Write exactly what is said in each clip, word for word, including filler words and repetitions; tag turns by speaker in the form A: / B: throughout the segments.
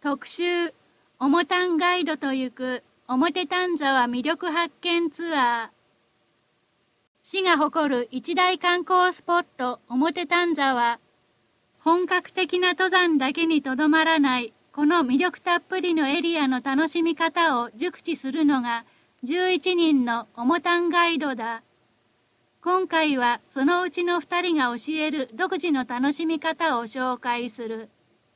A: 特集表丹ガイドと行く表丹沢魅力発見ツアー。市が誇る一大観光スポット表丹沢。本格的な登山だけにとどまらないこの魅力たっぷりのエリアの楽しみ方を熟知するのがじゅういちにんの表丹ガイドだ。今回はそのうちのふたりが教える独自の楽しみ方を紹介する。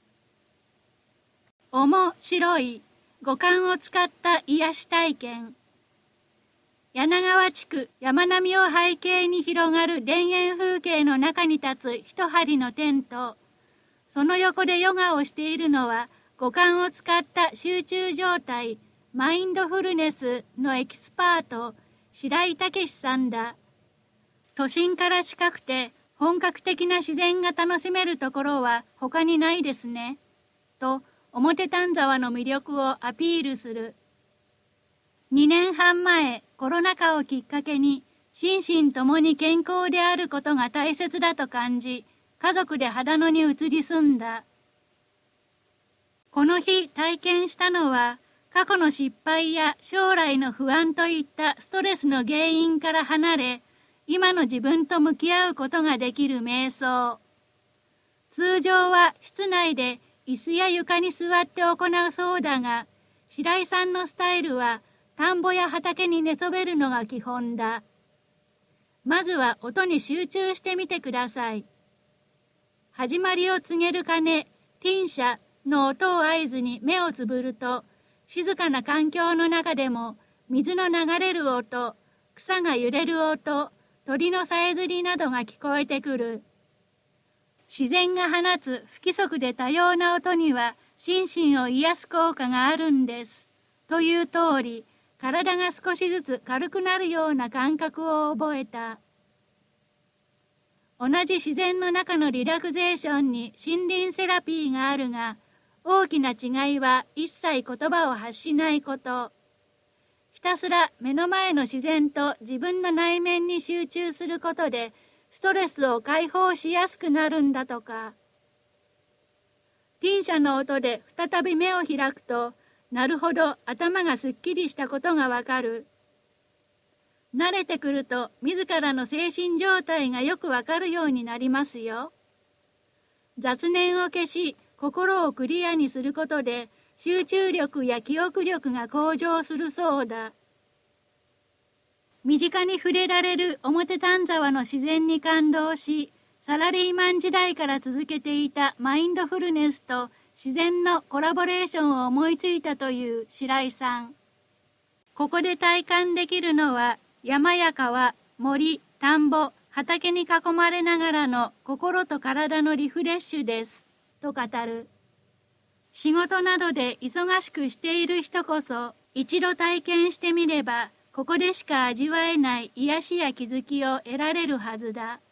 A: 面白い五感を使った癒し体験。柳川地区山並みを背景に広がる田園風景の中に立つ一張のテント。その横でヨガをしているのは五感を使った集中状態、マインドフルネスのエキスパート、白井武さんだ。都心から近くて本格的な自然が楽しめるところは他にないですね。と、表丹沢の魅力をアピールする。にねんはん前、コロナ禍をきっかけに、心身ともに健康であることが大切だと感じ、家族で秦野に移り住んだ。この日体験したのは、過去の失敗や将来の不安といったストレスの原因から離れ、今の自分と向き合うことができる瞑想。通常は室内で椅子や床に座って行うそうだが、白井さんのスタイルは田んぼや畑に寝そべるのが基本だ。まずは音に集中してみてください。始まりを告げる鐘、ティンシャの音を合図に目をつぶると、静かな環境の中でも水の流れる音、草が揺れる音、鳥のさえずりなどが聞こえてくる。自然が放つ不規則で多様な音には心身を癒す効果があるんです。という通り、体が少しずつ軽くなるような感覚を覚えた。同じ自然の中のリラクゼーションに森林セラピーがあるが、大きな違いは一切言葉を発しないこと。ひたすら目の前の自然と自分の内面に集中することで、ストレスを解放しやすくなるんだとか。ティンシャの音で再び目を開くと、なるほど頭がすっきりしたことがわかる。慣れてくると自らの精神状態がよくわかるようになりますよ。雑念を消し、心をクリアにすることで、集中力や記憶力が向上するそうだ。身近に触れられる表丹沢の自然に感動し、サラリーマン時代から続けていたマインドフルネスと自然のコラボレーションを思いついたという白井さん。ここで体感できるのは山や川、森、田んぼ、畑に囲まれながらの心と体のリフレッシュです、と語る。仕事などで忙しくしている人こそ一度体験してみれば、ここでしか味わえない癒しや気づきを得られるはずだ。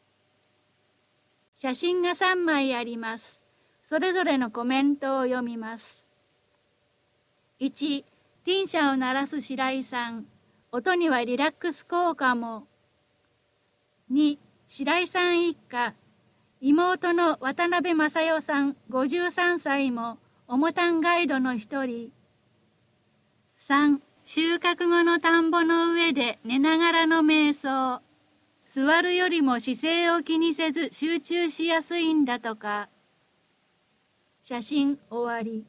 A: 写真がさんまいあります。それぞれのコメントを読みます。いち、ティンシャを鳴らす白井さん。音にはリラックス効果も。に、白井さん一家。妹の渡辺正代さんごじゅうさんさいも表丹ガイドの一人。さん、収穫後の田んぼの上で寝ながらの瞑想。座るよりも姿勢を気にせず集中しやすいんだとか。写真終わり。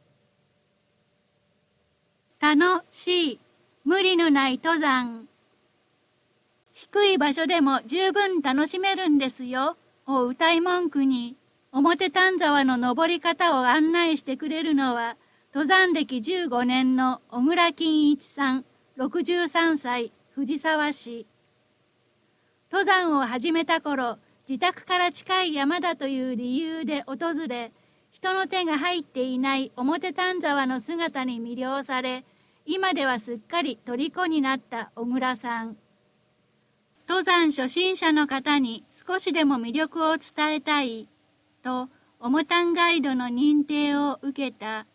A: 楽しい、無理のない登山。低い場所でも十分楽しめるんですよ、を歌い文句に、表丹沢の登り方を案内してくれるのは、登山歴じゅうごねんの小倉金一さん、ろくじゅうさんさい、藤沢市。登山を始めた頃、自宅から近い山だという理由で訪れ、人の手が入っていない表丹沢の姿に魅了され、今ではすっかり虜になった小倉さん。登山初心者の方に少しでも魅力を伝えたいと、表丹ガイドの認定を受けた。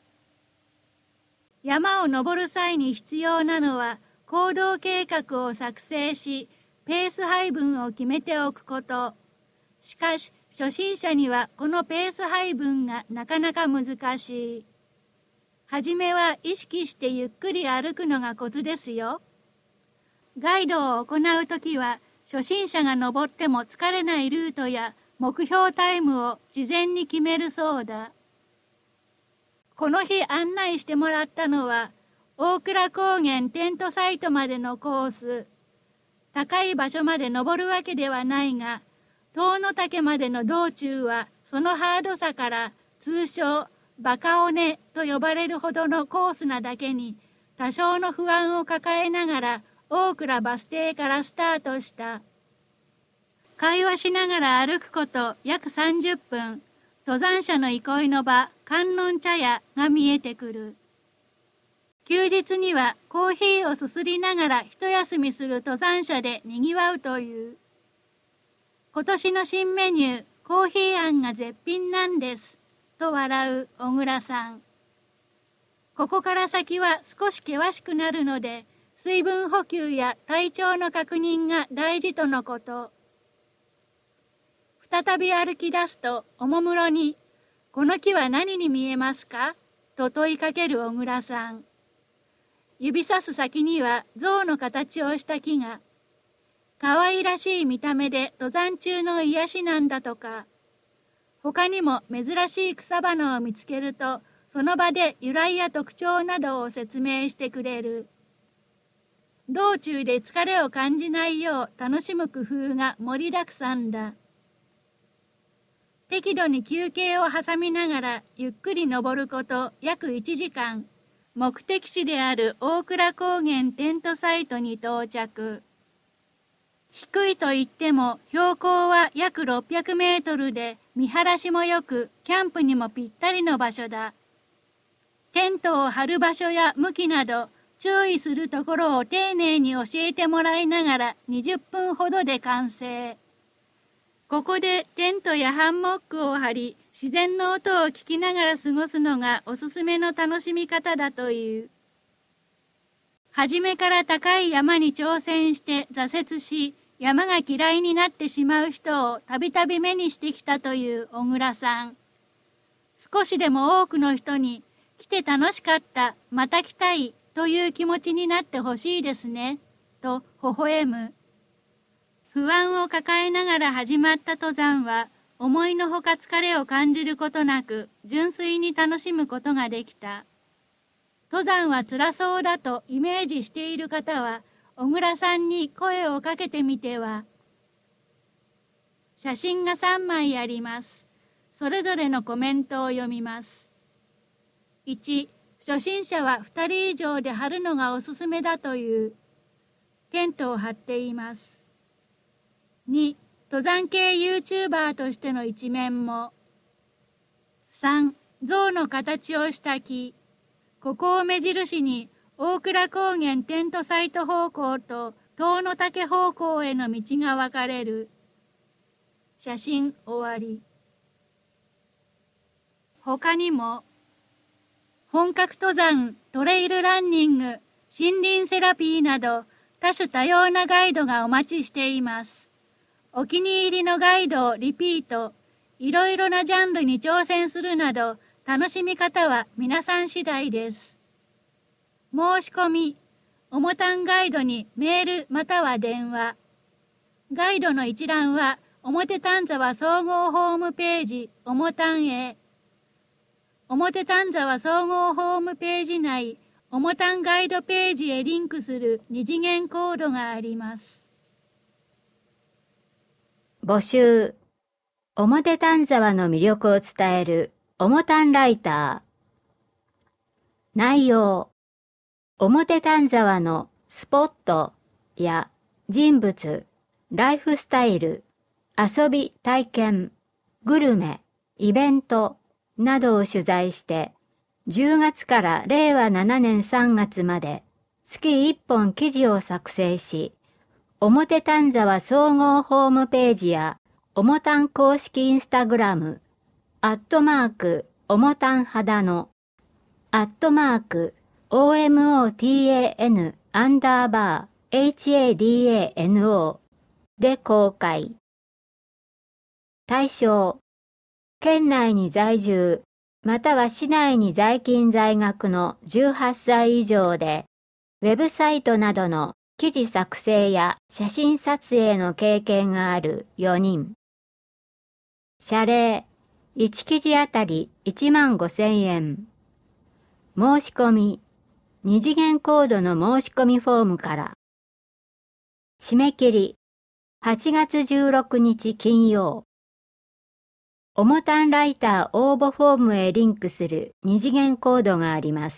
A: 山を登る際に必要なのは行動計画を作成し、ペース配分を決めておくこと。しかし初心者にはこのペース配分がなかなか難しい。 はじめは意識してゆっくり歩くのがコツですよ。ガイドを行うときは、初心者が登っても疲れないルートや目標タイムを事前に決めるそうだ。この日案内してもらったのは、大倉高原テントサイトまでのコース。高い場所まで登るわけではないが、遠野岳までの道中はそのハードさから通称バカ尾根と呼ばれるほどのコースなだけに、多少の不安を抱えながら大倉バス停からスタートした。会話しながら歩くこと約さんじゅっぷん、登山者の憩いの場、観音茶屋が見えてくる。休日にはコーヒーをすすりながら一休みする登山者で賑わうという。今年の新メニュー、コーヒーあんが絶品なんです、と笑う小倉さん。ここから先は少し険しくなるので、水分補給や体調の確認が大事とのこと。再び歩き出すとおもむろに、この木は何に見えますかと問いかける小倉さん。指さす先には象の形をした木が、可愛らしい見た目で登山中の癒しなんだとか。他にも珍しい草花を見つけると、その場で由来や特徴などを説明してくれる。道中で疲れを感じないよう楽しむ工夫が盛りだくさんだ。適度に休憩を挟みながらゆっくり登ること約いちじかん、目的地である大倉高原テントサイトに到着。低いといっても標高は約ろっぴゃくメートルで見晴らしも良く、キャンプにもぴったりの場所だ。テントを張る場所や向きなど、注意するところを丁寧に教えてもらいながらにじゅっぷんほどで完成。ここでテントやハンモックを張り、自然の音を聞きながら過ごすのがおすすめの楽しみ方だという。初めから高い山に挑戦して挫折し、山が嫌いになってしまう人をたびたび目にしてきたという小倉さん。少しでも多くの人に来て楽しかった、また来たいという気持ちになってほしいですね、と微笑む。不安を抱えながら始まった登山は、思いのほか疲れを感じることなく、純粋に楽しむことができた。登山は辛そうだとイメージしている方は、小倉さんに声をかけてみては。写真がさんまいあります。それぞれのコメントを読みます。いち、初心者はふたり以上で張るのがおすすめだという。テントを張っています。に、登山系 YouTuber としての一面も。さん、象の形をした木。ここを目印に、大倉高原テントサイト方向と遠野岳方向への道が分かれる。写真終わり。他にも、本格登山、トレイルランニング、森林セラピーなど多種多様なガイドがお待ちしています。お気に入りのガイドをリピート、いろいろなジャンルに挑戦するなど楽しみ方は皆さん次第です。申し込み、おもたんガイドにメールまたは電話。ガイドの一覧は表丹沢総合ホームページおもたんへ。表丹沢総合ホームページ内、おもたんガイドページへリンクする二次元コードがあります。
B: 募集。表丹沢の魅力を伝えるおもたんライター。内容。表丹沢のスポットや人物、ライフスタイル、遊び体験、グルメ、イベントなどを取材してじゅうがつかられいわななねんさんがつまで月いっぽん記事を作成し、表丹沢総合ホームページやおもたん公式インスタグラム、アットマークおもたんはだの、アットマークOMOTAN アンダーバー HADANO で公開。対象、県内に在住または市内に在勤在学のじゅうはっさい以上で、ウェブサイトなどの記事作成や写真撮影の経験があるよにん。謝礼、いち記事あたりいちまんごせんえん。申し込み、二次元コードの申し込みフォームから。締め切り、はちがつじゅうろくにち金曜。おもたんライター応募フォームへリンクする二次元コードがあります。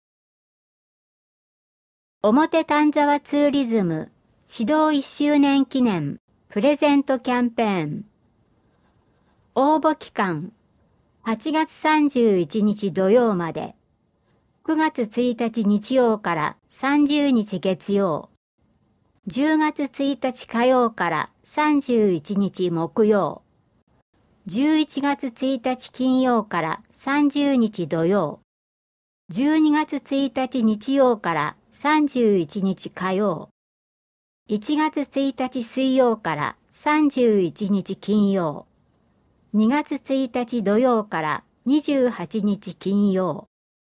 B: 表丹沢ツーリズム指導いっしゅうねん記念プレゼントキャンペーン。応募期間はちがつさんじゅういちにち土曜まで、くがつついたち日曜からさんじゅうにち月曜、じゅうがつついたち火曜からさんじゅういちにち木曜、じゅういちがつついたち金曜からさんじゅうにち土曜、じゅうにがつついたち日曜からさんじゅういちにち火曜、いちがつついたち水曜からさんじゅういちにち金曜、にがつついたち土曜からにじゅうはちにち金曜。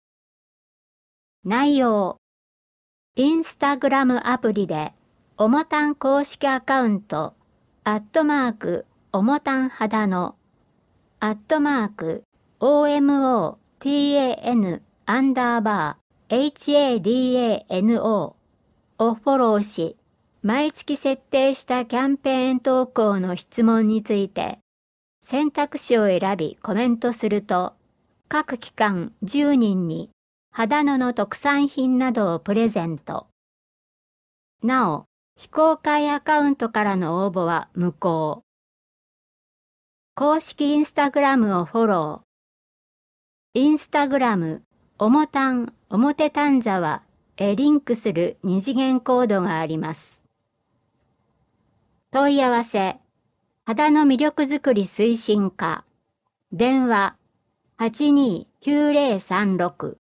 B: 内容。インスタグラムアプリで、おもたん公式アカウント、アットマーク、おもたんはだの、アットマーク、オーエムオーティーエーエヌ アンダーバー、エイチエーディーエーエヌオー をフォローし、毎月設定したキャンペーン投稿の質問について、選択肢を選びコメントすると、各期間じゅうにんに、秦野の特産品などをプレゼント。なお、非公開アカウントからの応募は無効。公式インスタグラムをフォロー。インスタグラム、おもたん、表丹沢へリンクする二次元コードがあります。問い合わせ、秦野魅力づくり推進課、電話はちにーきゅうぜろさんろく